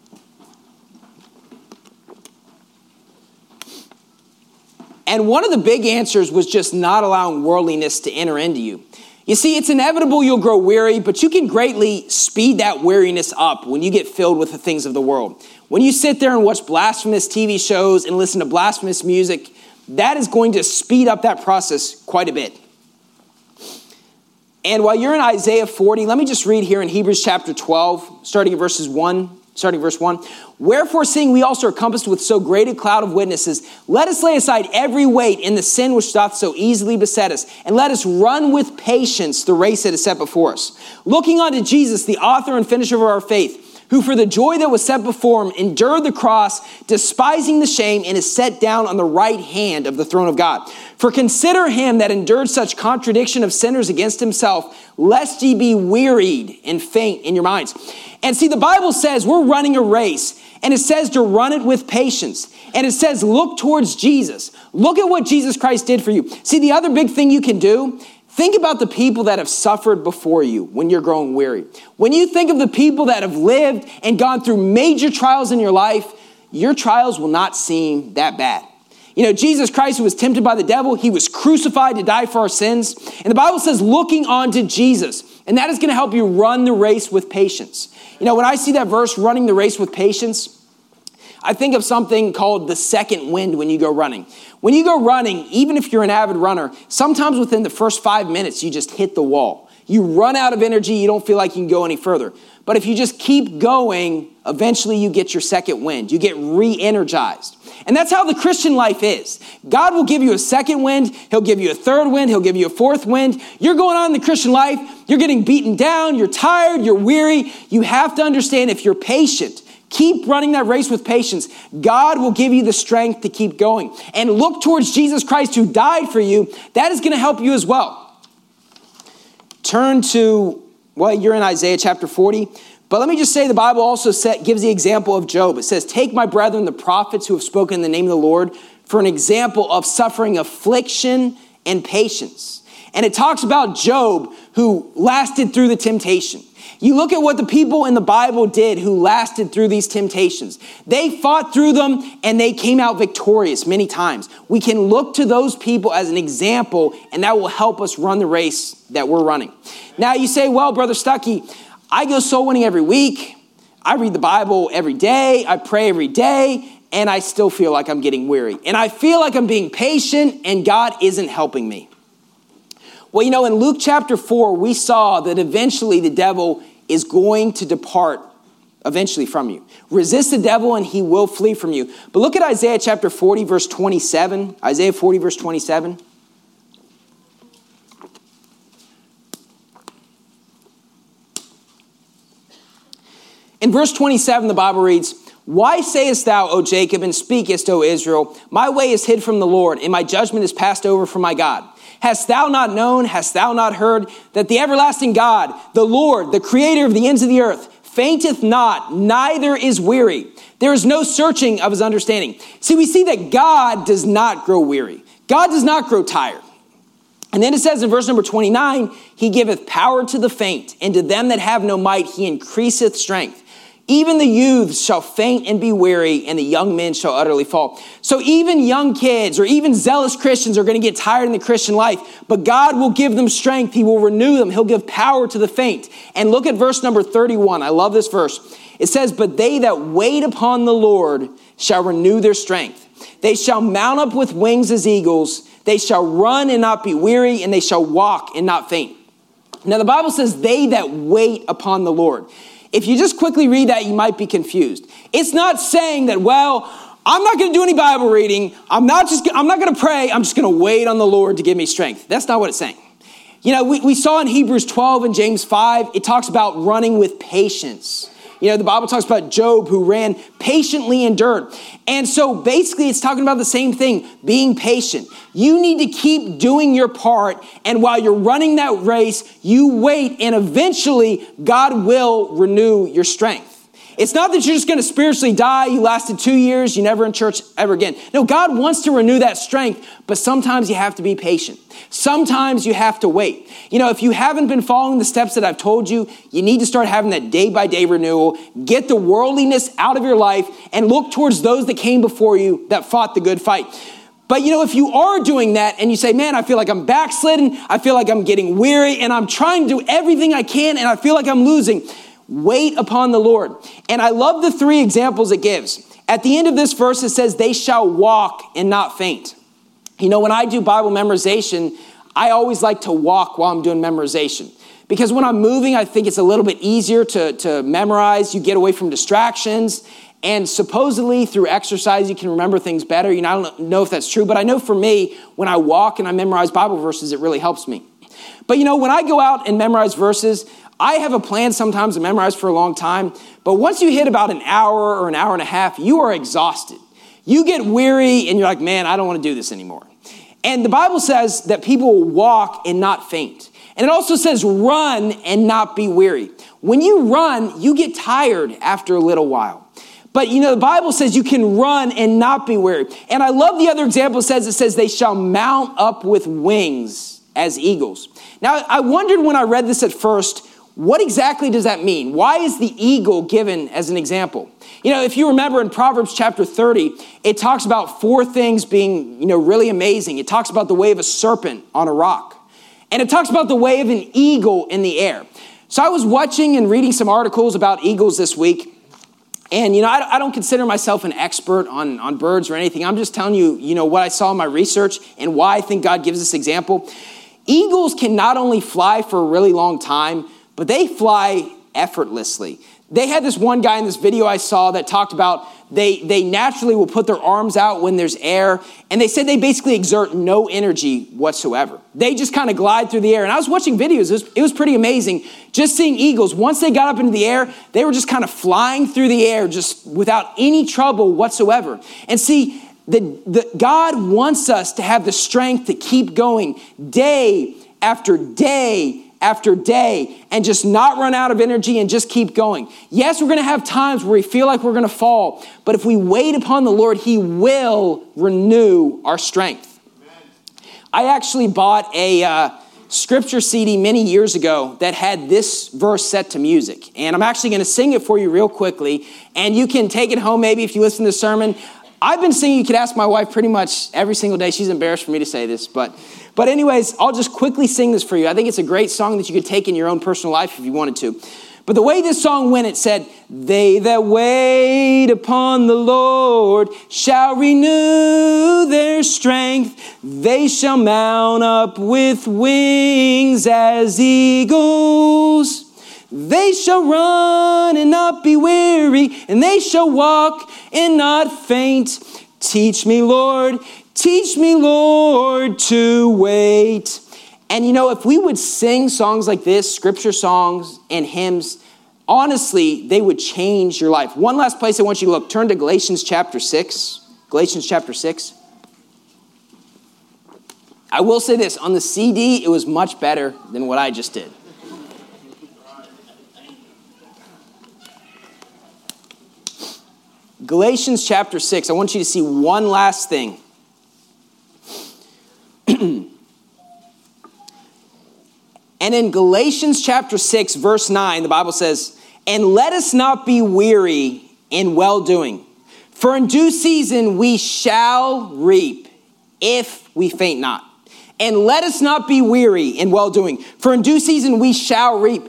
And one of the big answers was just not allowing worldliness to enter into you. You see, it's inevitable you'll grow weary, but you can greatly speed that weariness up when you get filled with the things of the world. When you sit there and watch blasphemous T V shows and listen to blasphemous music, that is going to speed up that process quite a bit. And while you're in Isaiah forty, let me just read here in Hebrews chapter twelve, starting at verses one, starting at verse one. Wherefore, seeing we also are compassed with so great a cloud of witnesses, let us lay aside every weight and the sin which doth so easily beset us, and let us run with patience the race that is set before us. Looking unto Jesus, the author and finisher of our faith, who for the joy that was set before him endured the cross, despising the shame, and is set down on the right hand of the throne of God. For consider him that endured such contradiction of sinners against himself, lest ye be wearied and faint in your minds. And see, the Bible says we're running a race, and it says to run it with patience. And it says, look towards Jesus. Look at what Jesus Christ did for you. See, the other big thing you can do, think about the people that have suffered before you when you're growing weary. When you think of the people that have lived and gone through major trials in your life, your trials will not seem that bad. You know, Jesus Christ, who was tempted by the devil, he was crucified to die for our sins. And the Bible says, looking on to Jesus. And that is going to help you run the race with patience. You know, when I see that verse, running the race with patience, I think of something called the second wind when you go running. When you go running, even if you're an avid runner, sometimes within the first five minutes, you just hit the wall. You run out of energy. You don't feel like you can go any further. But if you just keep going, eventually you get your second wind. You get re-energized. And that's how the Christian life is. God will give you a second wind. He'll give you a third wind. He'll give you a fourth wind. You're going on in the Christian life. You're getting beaten down. You're tired. You're weary. You have to understand, if you're patient, keep running that race with patience, God will give you the strength to keep going. And look towards Jesus Christ who died for you. That is going to help you as well. Turn to, well, you're in Isaiah chapter forty. But let me just say, the Bible also set, gives the example of Job. It says, take my brethren, the prophets who have spoken in the name of the Lord, for an example of suffering affliction and patience. And it talks about Job, who lasted through the temptation. You look at what the people in the Bible did who lasted through these temptations. They fought through them and they came out victorious many times. We can look to those people as an example, and that will help us run the race that we're running. Now you say, well, Brother Stuckey, I go soul winning every week. I read the Bible every day. I pray every day, and I still feel like I'm getting weary. And I feel like I'm being patient and God isn't helping me. Well, you know, in Luke chapter four, we saw that eventually the devil is going to depart eventually from you. Resist the devil and he will flee from you. But look at Isaiah chapter forty, verse twenty-seven. Isaiah forty, verse twenty-seven. In verse twenty-seven, the Bible reads, why sayest thou, O Jacob, and speakest, O Israel, my way is hid from the Lord, and my judgment is passed over from my God? Hast thou not known, hast thou not heard, that the everlasting God, the Lord, the creator of the ends of the earth, fainteth not, neither is weary. There is no searching of his understanding. See, we see that God does not grow weary. God does not grow tired. And then it says in verse number twenty-nine, he giveth power to the faint, and to them that have no might he increaseth strength. Even the youths shall faint and be weary, and the young men shall utterly fall. So even young kids or even zealous Christians are going to get tired in the Christian life, but God will give them strength. He will renew them. He'll give power to the faint. And look at verse number thirty-one. I love this verse. It says, but they that wait upon the Lord shall renew their strength. They shall mount up with wings as eagles. They shall run and not be weary, and they shall walk and not faint. Now the Bible says they that wait upon the Lord. If you just quickly read that, you might be confused. It's not saying that, well, I'm not going to do any Bible reading. I'm not just, I'm not going to pray. I'm just going to wait on the Lord to give me strength. That's not what it's saying. You know, we, we saw in Hebrews twelve and James five, it talks about running with patience. You know, the Bible talks about Job who ran patiently endured. And so basically it's talking about the same thing, being patient. You need to keep doing your part. And while you're running that race, you wait, and eventually God will renew your strength. It's not that you're just going to spiritually die. You lasted two years. You're never in church ever again. No, God wants to renew that strength, but sometimes you have to be patient. Sometimes you have to wait. You know, if you haven't been following the steps that I've told you, you need to start having that day-by-day renewal. Get the worldliness out of your life and look towards those that came before you that fought the good fight. But you know, if you are doing that and you say, man, I feel like I'm backslidden, I feel like I'm getting weary, and I'm trying to do everything I can, and I feel like I'm losing, wait upon the Lord. And I love the three examples it gives. At the end of this verse, it says, they shall walk and not faint. You know, when I do Bible memorization, I always like to walk while I'm doing memorization. Because when I'm moving, I think it's a little bit easier to, to memorize. You get away from distractions. And supposedly through exercise, you can remember things better. You know, I don't know if that's true, but I know for me, when I walk and I memorize Bible verses, it really helps me. But you know, when I go out and memorize verses, I have a plan sometimes to memorize for a long time. But once you hit about an hour or an hour and a half, you are exhausted. You get weary and you're like, man, I don't want to do this anymore. And the Bible says that people will walk and not faint. And it also says run and not be weary. When you run, you get tired after a little while. But you know, the Bible says you can run and not be weary. And I love the other example it says, it says they shall mount up with wings as eagles. Now, I wondered when I read this at first, what exactly does that mean? Why is the eagle given as an example? You know, if you remember in Proverbs chapter thirty, it talks about four things being, you know, really amazing. It talks about the way of a serpent on a rock. And it talks about the way of an eagle in the air. So I was watching and reading some articles about eagles this week. And, you know, I, I don't consider myself an expert on, on birds or anything. I'm just telling you, you know, what I saw in my research and why I think God gives this example. Eagles can not only fly for a really long time, but they fly effortlessly. They had this one guy in this video I saw that talked about they, they naturally will put their arms out when there's air. And they said they basically exert no energy whatsoever. They just kind of glide through the air. And I was watching videos. It was, it was pretty amazing. Just seeing eagles, once they got up into the air, they were just kind of flying through the air just without any trouble whatsoever. And see, the, the God wants us to have the strength to keep going day after day after day and just not run out of energy and just keep going. Yes, we're going to have times where we feel like we're going to fall, but if we wait upon the Lord, he will renew our strength. Amen. I actually bought a uh, scripture C D many years ago that had this verse set to music, and I'm actually going to sing it for you real quickly, and you can take it home maybe if you listen to the sermon. I've been singing, you could ask my wife pretty much every single day. She's embarrassed for me to say this, but But anyways, I'll just quickly sing this for you. I think it's a great song that you could take in your own personal life if you wanted to. But the way this song went, it said, they that wait upon the Lord shall renew their strength. They shall mount up with wings as eagles. They shall run and not be weary, and they shall walk and not faint. Teach me, Lord, teach me, Lord, to wait. And you know, if we would sing songs like this, scripture songs and hymns, honestly, they would change your life. One last place I want you to look. Turn to Galatians chapter six. Galatians chapter six. I will say this, on the C D, it was much better than what I just did. Galatians chapter six, I want you to see one last thing. And in Galatians chapter six, verse nine, the Bible says, and let us not be weary in well-doing, for in due season we shall reap if we faint not. And let us not be weary in well-doing, for in due season we shall reap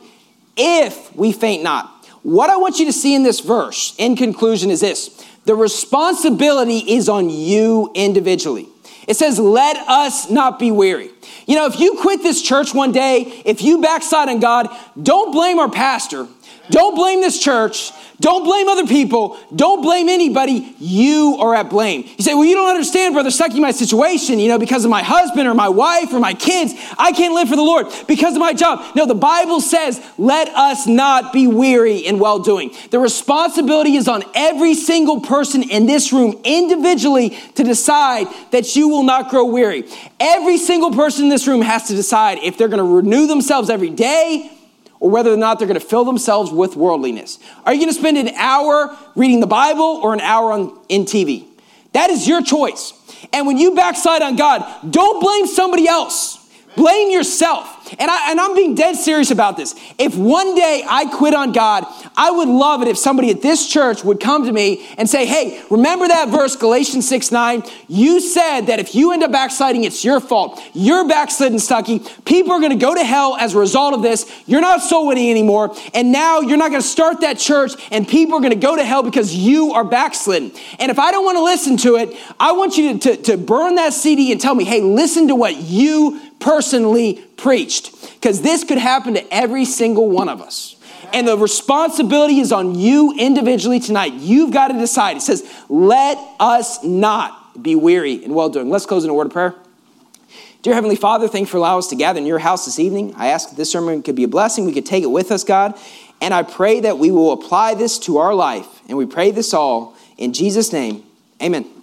if we faint not. What I want you to see in this verse, in conclusion, is this. The responsibility is on you individually. It says, let us not be weary. You know, if you quit this church one day, if you backslide on God, don't blame our pastor. Don't blame this church. Don't blame other people. Don't blame anybody. You are at blame. You say, well, you don't understand, Brother Stuckey, my situation, you know, because of my husband or my wife or my kids. I can't live for the Lord because of my job. No, the Bible says, let us not be weary in well-doing. The responsibility is on every single person in this room individually to decide that you will not grow weary. Every single person in this room has to decide if they're going to renew themselves every day or whether or not they're going to fill themselves with worldliness. Are you going to spend an hour reading the Bible or an hour on in T V? That is your choice. And when you backslide on God, don't blame somebody else. Blame yourself. And, I, and I'm being dead serious about this. If one day I quit on God, I would love it if somebody at this church would come to me and say, hey, remember that verse, Galatians six nine? You said that if you end up backsliding, it's your fault. You're backslidden, Stuckey. People are going to go to hell as a result of this. You're not soul winning anymore. And now you're not going to start that church and people are going to go to hell because you are backslidden. And if I don't want to listen to it, I want you to, to, to burn that C D and tell me, hey, listen to what you personally preached, because this could happen to every single one of us. And the responsibility is on you individually tonight. You've got to decide. It says, let us not be weary in well-doing. Let's close in a word of prayer. Dear Heavenly Father, thank you for allowing us to gather in your house this evening. I ask that this sermon could be a blessing. We could take it with us, God. And I pray that we will apply this to our life. And we pray this all in Jesus' name. Amen.